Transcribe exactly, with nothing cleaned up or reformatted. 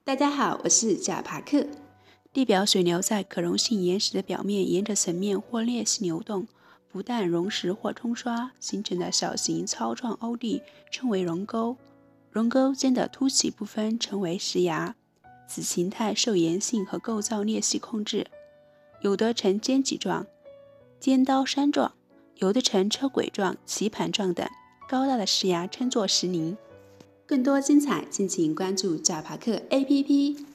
大家好，我是贾帕克。地表水流在可溶性岩石的表面沿着层面或裂隙流动，不但溶蚀或冲刷，形成的小型糙状凹地称为溶沟。溶沟间的凸起部分称为石崖，此形态受岩性和构造裂隙控制，有的呈尖脊状、尖刀山状，有的呈车轨状、棋盘状等。高大的石崖称作石林。更多精彩，敬请关注贾帕克 A P P。